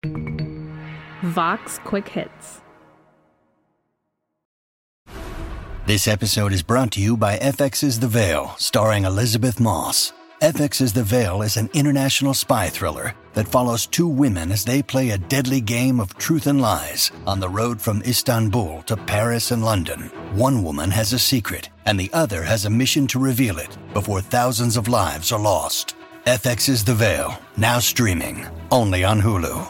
Vox Quick Hits. This episode is brought to you by FX's The Veil, starring Elizabeth Moss. FX's The Veil is an international spy thriller that follows two women as they play a deadly game of truth and lies on the road from Istanbul to Paris and London. One woman has a secret, and the other has a mission to reveal it before thousands of lives are lost. FX's The Veil, now streaming, only on Hulu.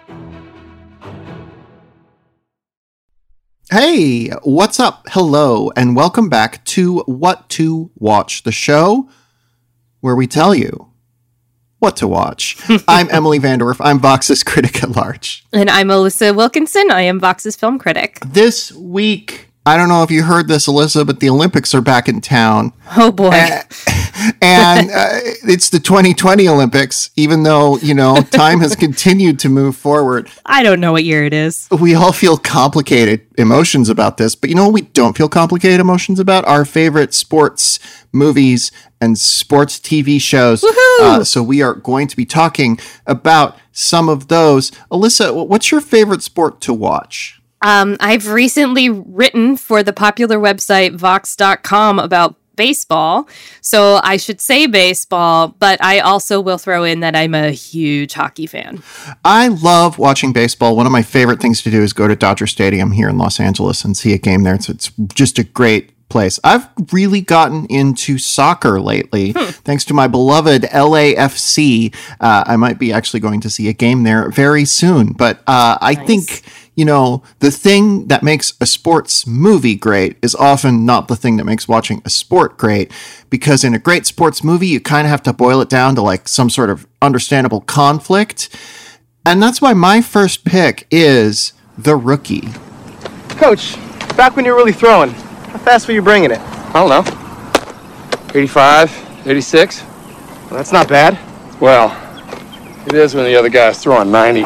Hey, what's up? Hello, and welcome back to What to Watch, the show where we tell you what to watch. I'm Emily Vanderwerf. I'm Vox's critic at large. And I'm Alyssa Wilkinson. I am Vox's film critic. This week, I don't know if you heard this, Alyssa, but the Olympics are back in town. Oh, boy. And it's the 2020 Olympics, even though, time has continued to move forward. I don't know what year it is. We all feel complicated emotions about this, but we don't feel complicated emotions about? Our favorite sports movies and sports TV shows. So we are going to be talking about some of those. Alyssa, what's your favorite sport to watch? I've recently written for the popular website Vox.com about baseball, so I should say baseball, but I also will throw in that I'm a huge hockey fan. I love watching baseball. One of my favorite things to do is go to Dodger Stadium here in Los Angeles and see a game there. It's just a great place. I've really gotten into soccer lately, thanks to my beloved LAFC. I might be actually going to see a game there very soon, but I think the thing that makes a sports movie great is often not the thing that makes watching a sport great, because in a great sports movie, you kind of have to boil it down to like some sort of understandable conflict. And that's why my first pick is The Rookie. Coach, back when you were really throwing, how fast were you bringing it? I don't know. 85, 86. Well, that's not bad. Well, it is when the other guy's throwing 90.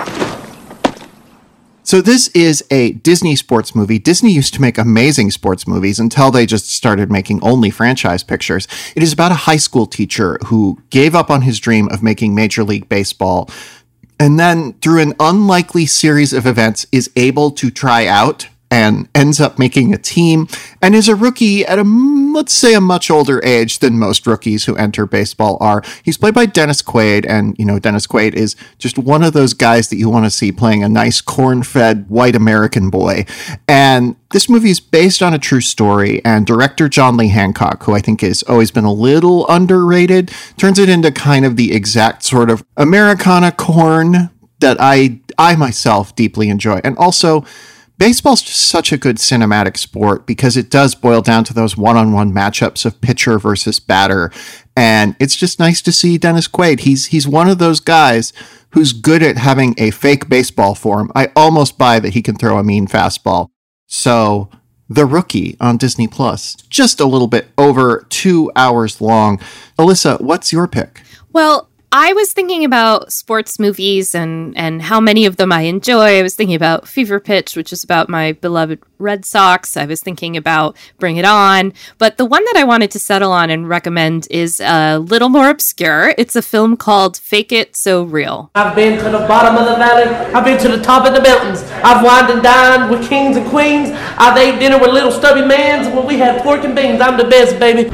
So this is a Disney sports movie. Disney used to make amazing sports movies until they just started making only franchise pictures. It is about a high school teacher who gave up on his dream of making Major League Baseball, and then through an unlikely series of events is able to try out and ends up making a team, and is a rookie at let's say a much older age than most rookies who enter baseball are. He's played by Dennis Quaid, and Dennis Quaid is just one of those guys that you want to see playing a nice corn-fed white American boy. And this movie is based on a true story, and director John Lee Hancock, who I think has always been a little underrated, turns it into kind of the exact sort of Americana corn that I myself deeply enjoy. And also, baseball's just such a good cinematic sport because it does boil down to those one-on-one matchups of pitcher versus batter. And it's just nice to see Dennis Quaid. He's one of those guys who's good at having a fake baseball form. I almost buy that he can throw a mean fastball. So The Rookie on Disney Plus, just a little bit over 2 hours long. Alyssa, what's your pick? Well, I was thinking about sports movies and how many of them I enjoy. I was thinking about Fever Pitch, which is about my beloved Red Sox. I was thinking about Bring It On. But the one that I wanted to settle on and recommend is a little more obscure. It's a film called Fake It So Real. I've been to the bottom of the valley. I've been to the top of the mountains. I've wined and dined with kings and queens. I've ate dinner with little stubby mans when we had pork and beans. I'm the best, baby.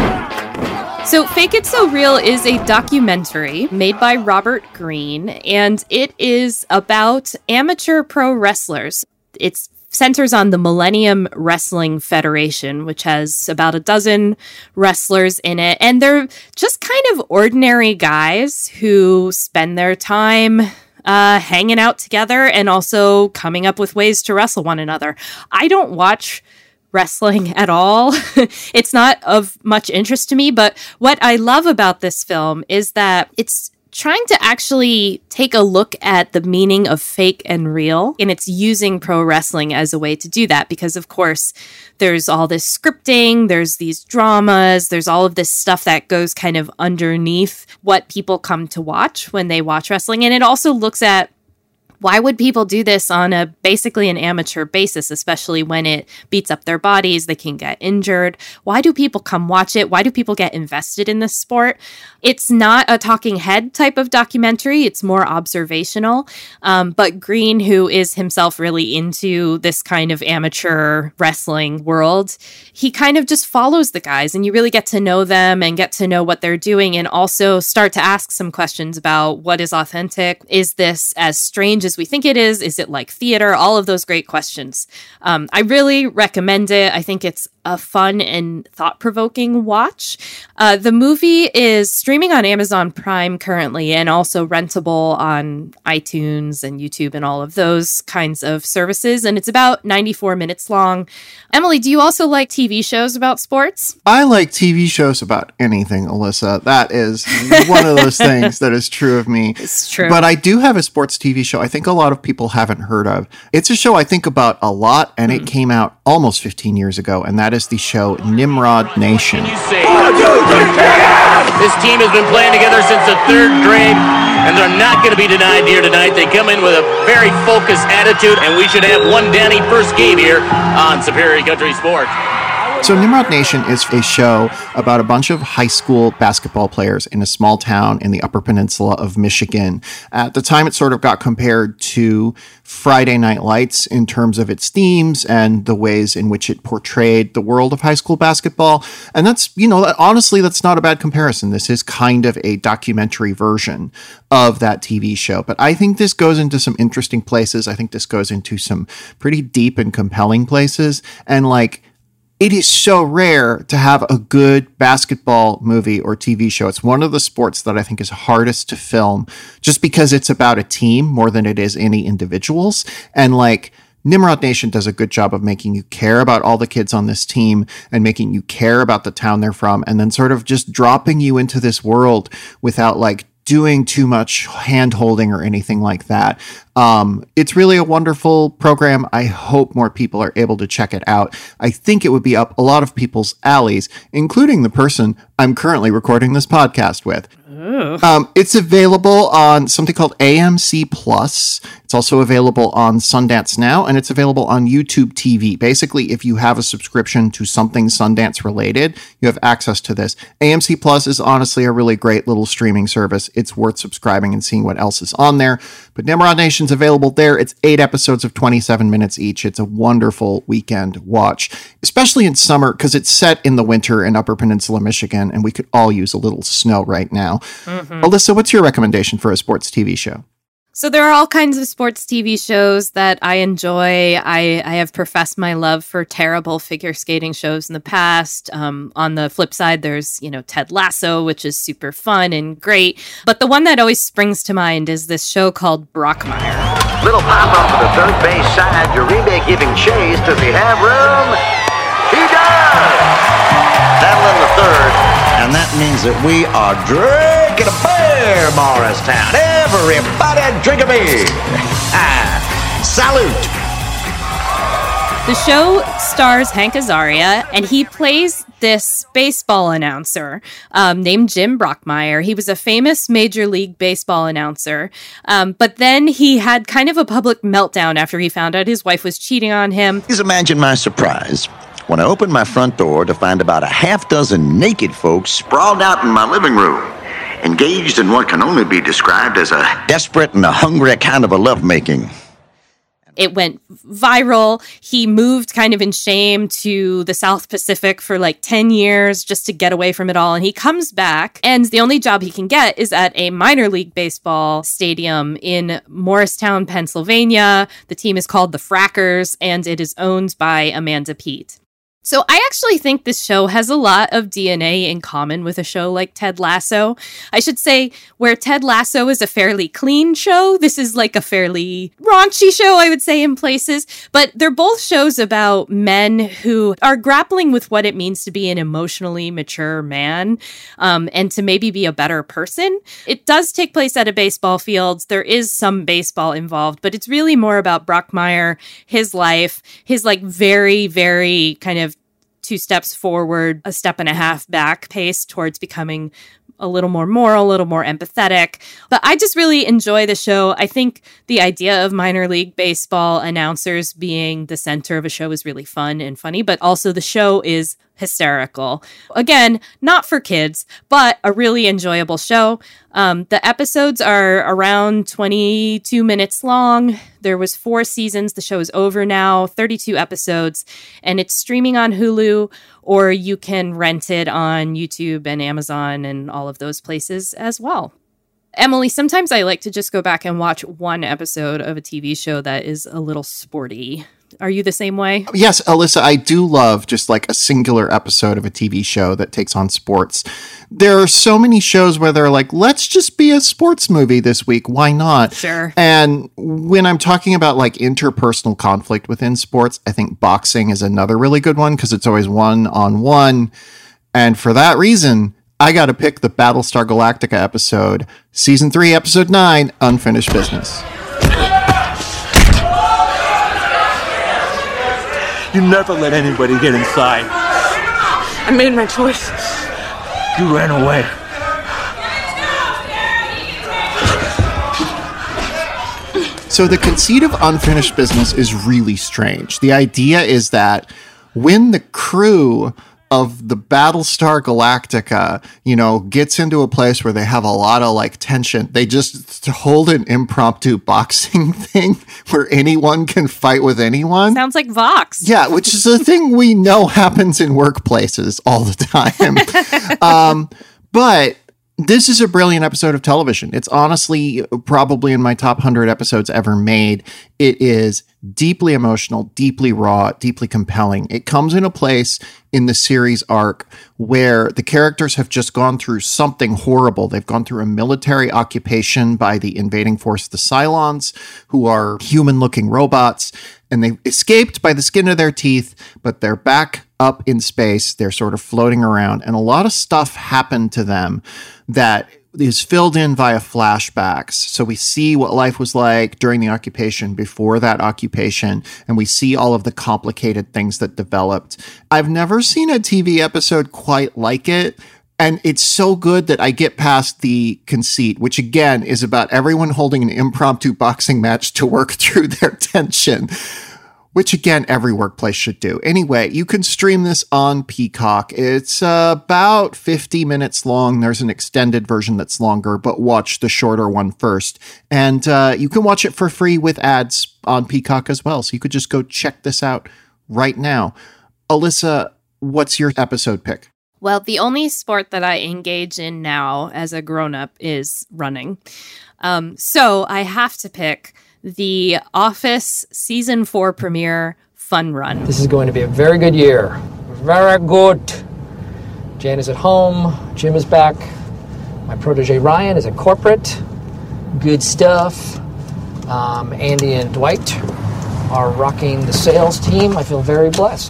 So Fake It So Real is a documentary made by Robert Greene, and it is about amateur pro wrestlers. It centers on the Millennium Wrestling Federation, which has about a dozen wrestlers in it, and they're just kind of ordinary guys who spend their time hanging out together and also coming up with ways to wrestle one another. I don't watch wrestling at all. It's not of much interest to me, but what I love about this film is that it's trying to actually take a look at the meaning of fake and real, and it's using pro wrestling as a way to do that because, of course, there's all this scripting, there's these dramas, there's all of this stuff that goes kind of underneath what people come to watch when they watch wrestling, and it also looks at Why would people do this on a basically an amateur basis, especially when it beats up their bodies? They can get injured. Why do people come watch it? Why do people get invested in this sport? It's not a talking head type of documentary. It's more observational. But Green, who is himself really into this kind of amateur wrestling world, he kind of just follows the guys, and you really get to know them and get to know what they're doing, and also start to ask some questions about what is authentic. Is this as strange as we think it is? Is it like theater? All of those great questions. I really recommend it. I think it's a fun and thought-provoking watch. The movie is streaming on Amazon Prime currently, and also rentable on iTunes and YouTube and all of those kinds of services. And it's about 94 minutes long. Emily, do you also like TV shows about sports? I like TV shows about anything, Alyssa. That is one of those things that is true of me. It's true. But I do have a sports TV show I think a lot of people haven't heard of. It's a show I think about a lot, and it came out almost 15 years ago, and that is the show Nimrod Nation. This team has been playing together since the 3rd grade, and they're not going to be denied here tonight. They come in with a very focused attitude, and we should have one Danny first game here on Superior Country Sports. So Nimrod Nation is a show about a bunch of high school basketball players in a small town in the Upper Peninsula of Michigan. At the time, it sort of got compared to Friday Night Lights in terms of its themes and the ways in which it portrayed the world of high school basketball. And that's, honestly, that's not a bad comparison. This is kind of a documentary version of that TV show. But I think this goes into some interesting places. I think this goes into some pretty deep and compelling places. And it is so rare to have a good basketball movie or TV show. It's one of the sports that I think is hardest to film just because it's about a team more than it is any individuals. And Nimrod Nation does a good job of making you care about all the kids on this team and making you care about the town they're from, and then sort of just dropping you into this world without doing too much hand-holding or anything like that. It's really a wonderful program. I hope more people are able to check it out. I think it would be up a lot of people's alleys, including the person I'm currently recording this podcast with. It's available on something called AMC Plus. It's also available on Sundance Now, and it's available on YouTube TV. Basically, if you have a subscription to something Sundance related, you have access to this. AMC Plus is honestly a really great little streaming service. It's worth subscribing and seeing what else is on there. But Nimrod Nation's available there. It's 8 episodes of 27 minutes each. It's a wonderful weekend watch, especially in summer because it's set in the winter in Upper Peninsula, Michigan, and we could all use a little snow right now. Alyssa, what's your recommendation for a sports TV show? So there are all kinds of sports TV shows that I enjoy. I have professed my love for terrible figure skating shows in the past. On the flip side, there's, Ted Lasso, which is super fun and great. But the one that always springs to mind is this show called Brockmire. Little pop-up to the third base side. Uribe giving chase. Does he have room? He does! That'll in the third. And that means that we are drinking a beer, Morristown. Everybody drink a beer. Salute. The show stars Hank Azaria, and he plays this baseball announcer named Jim Brockmire. He was a famous Major League Baseball announcer, but then he had kind of a public meltdown after he found out his wife was cheating on him. Please imagine my surprise when I opened my front door to find about a half dozen naked folks sprawled out in my living room, engaged in what can only be described as a desperate and a hungry kind of a lovemaking. It went viral. He moved kind of in shame to the South Pacific for 10 years just to get away from it all. And he comes back, and the only job he can get is at a minor league baseball stadium in Morristown, Pennsylvania. The team is called the Frackers, and it is owned by Amanda Peet. So I actually think this show has a lot of DNA in common with a show like Ted Lasso. I should say, where Ted Lasso is a fairly clean show, this is a fairly raunchy show, I would say, in places. But they're both shows about men who are grappling with what it means to be an emotionally mature man, and to maybe be a better person. It does take place at a baseball field. There is some baseball involved, but it's really more about Brockmire, his life, his very, very kind of 2 steps forward, a step and a half back pace towards becoming a little more moral, a little more empathetic. But I just really enjoy the show. I think the idea of minor league baseball announcers being the center of a show is really fun and funny, but also the show is hysterical. Again, not for kids, but a really enjoyable show. The episodes are around 22 minutes long. There was 4 seasons. The show is over now, 32 episodes, and it's streaming on Hulu, or you can rent it on YouTube and Amazon and all of those places as well. Emily, sometimes I like to just go back and watch one episode of a TV show that is a little sporty. Are you the same way? Yes, Alyssa, I do love just like a singular episode of a TV show that takes on sports. There are so many shows where they're like, let's just be a sports movie this week. Why not? Sure. And when I'm talking about like interpersonal conflict within sports, I think boxing is another really good one because it's always 1-on-1. And for that reason, I got to pick the Battlestar Galactica episode, Season 3, Episode 9, Unfinished Business. You never let anybody get inside. I made my choice. You ran away. So the conceit of Unfinished Business is really strange. The idea is that when the crew of the Battlestar Galactica, gets into a place where they have a lot of like tension, they just hold an impromptu boxing thing where anyone can fight with anyone. Sounds like Vox. Yeah, which is a thing we know happens in workplaces all the time. But this is a brilliant episode of television. It's honestly probably in my top 100 episodes ever made. It is deeply emotional, deeply raw, deeply compelling. It comes in a place in the series arc where the characters have just gone through something horrible. They've gone through a military occupation by the invading force, the Cylons, who are human-looking robots, and they've escaped by the skin of their teeth, but they're back up in space. They're sort of floating around, and a lot of stuff happened to them that is filled in via flashbacks. So we see what life was like during the occupation, before that occupation, and we see all of the complicated things that developed. I've never seen a TV episode quite like it. And it's so good that I get past the conceit, which again is about everyone holding an impromptu boxing match to work through their tension, which again, every workplace should do. Anyway, you can stream this on Peacock. It's about 50 minutes long. There's an extended version that's longer, but watch the shorter one first. And you can watch it for free with ads on Peacock as well. So you could just go check this out right now. Alyssa, what's your episode pick? Well, the only sport that I engage in now as a grown-up is running. So I have to pick the Office Season 4 premiere, Fun Run. This is going to be a very good year. Very good. Jan is at home. Jim is back. My protege Ryan is at corporate. Good stuff. Andy and Dwight are rocking the sales team. I feel very blessed.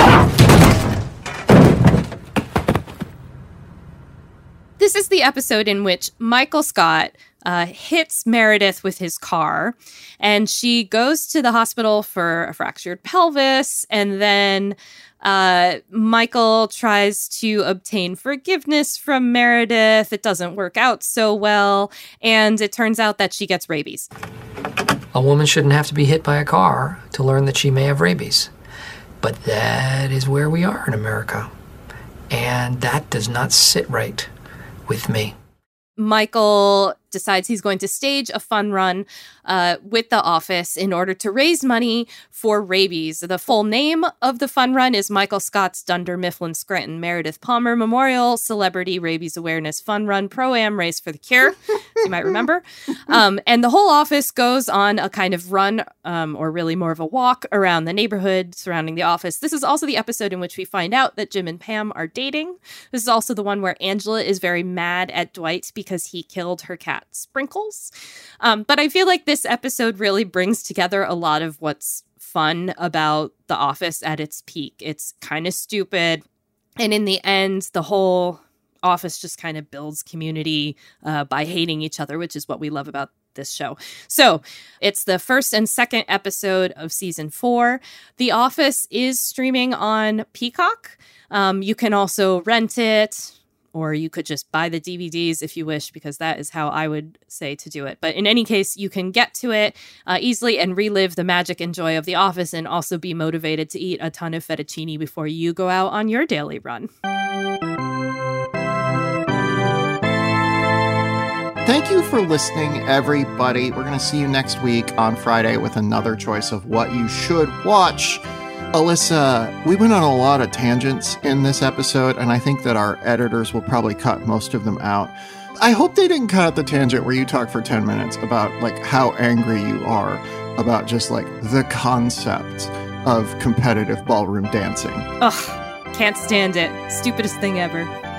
This is the episode in which Michael Scott hits Meredith with his car, and she goes to the hospital for a fractured pelvis, and then Michael tries to obtain forgiveness from Meredith. It doesn't work out so well, and it turns out that she gets rabies. A woman shouldn't have to be hit by a car to learn that she may have rabies. But that is where we are in America, and that does not sit right with me. Michael decides he's going to stage a fun run with the office in order to raise money for rabies. The full name of the fun run is Michael Scott's Dunder Mifflin Scranton Meredith Palmer Memorial Celebrity Rabies Awareness Fun Run Pro-Am Race for the Cure, as you might remember. And the whole office goes on a kind of run, or really more of a walk around the neighborhood surrounding the office. This is also the episode in which we find out that Jim and Pam are dating. This is also the one where Angela is very mad at Dwight because he killed her cat Sprinkles. But I feel like this episode really brings together a lot of what's fun about The Office at its peak. It's kind of stupid. And in the end, the whole office just kind of builds community by hating each other, which is what we love about this show. So it's the first and second episode of season 4. The Office is streaming on Peacock. You can also rent it or you could just buy the DVDs if you wish, because that is how I would say to do it. But in any case, you can get to it easily and relive the magic and joy of The Office, and also be motivated to eat a ton of fettuccine before you go out on your daily run. Thank you for listening, everybody. We're going to see you next week on Friday with another choice of what you should watch. Alyssa, we went on a lot of tangents in this episode, and I think that our editors will probably cut most of them out. I hope they didn't cut out the tangent where you talk for 10 minutes about like how angry you are about just like the concept of competitive ballroom dancing. Ugh, can't stand it. Stupidest thing ever.